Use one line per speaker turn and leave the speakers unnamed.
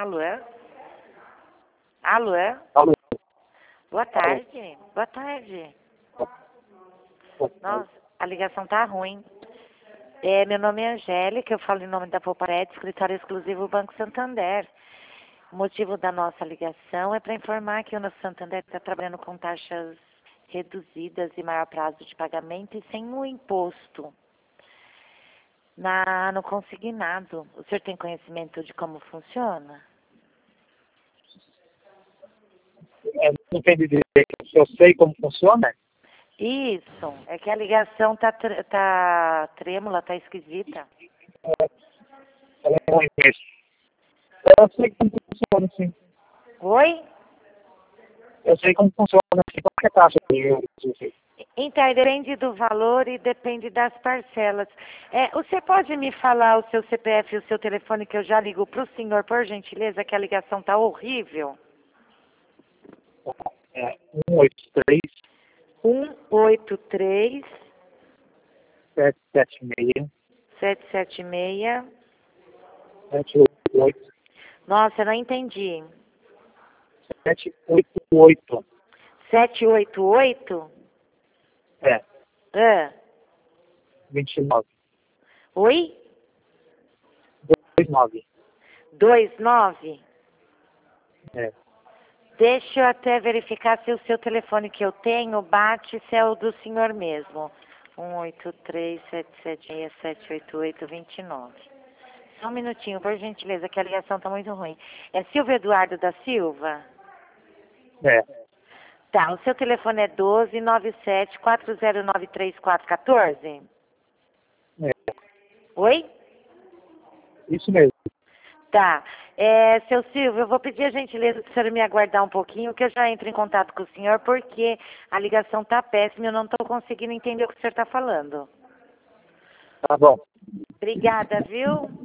Alô? Alô?
Alô?
Boa tarde. Boa tarde. Nossa, a ligação tá ruim. Meu nome é Angélica, eu falo em nome da Poupared, escritório exclusivo Banco Santander. O motivo da nossa ligação é para informar que o nosso Santander está trabalhando com taxas reduzidas e maior prazo de pagamento e sem o imposto no consignado. O senhor tem conhecimento de como funciona?
Depende de se eu sei como funciona.
Isso, é que a ligação tá trêmula, tá esquisita.
Ela é ruim mesmo. Eu sei como funciona, sim.
Oi?
Eu sei como funciona, sim. Qual que é a taxa de euros?
Então, depende do valor e depende das parcelas. Você pode me falar o seu CPF e o seu telefone que eu já ligo para o senhor, por gentileza, que a ligação tá horrível?
É 183
183
776
776.
788
Nossa, eu não entendi.
788.
788?
É,
Ah,
29.
oi?
29.
29?
É.
Deixa eu até verificar se o seu telefone que eu tenho bate se é o do senhor mesmo. 183-776-788-29. Só um minutinho, por gentileza, que a ligação está muito ruim. É Silvio Eduardo da Silva?
É.
Tá, o seu telefone é 1297-4093-414?
É.
Oi?
Isso mesmo.
Tá. Seu Silvio, eu vou pedir a gentileza do senhor me aguardar um pouquinho, que eu já entro em contato com o senhor, porque a ligação tá péssima e eu não estou conseguindo entender o que o senhor está falando.
Tá bom.
Obrigada, viu?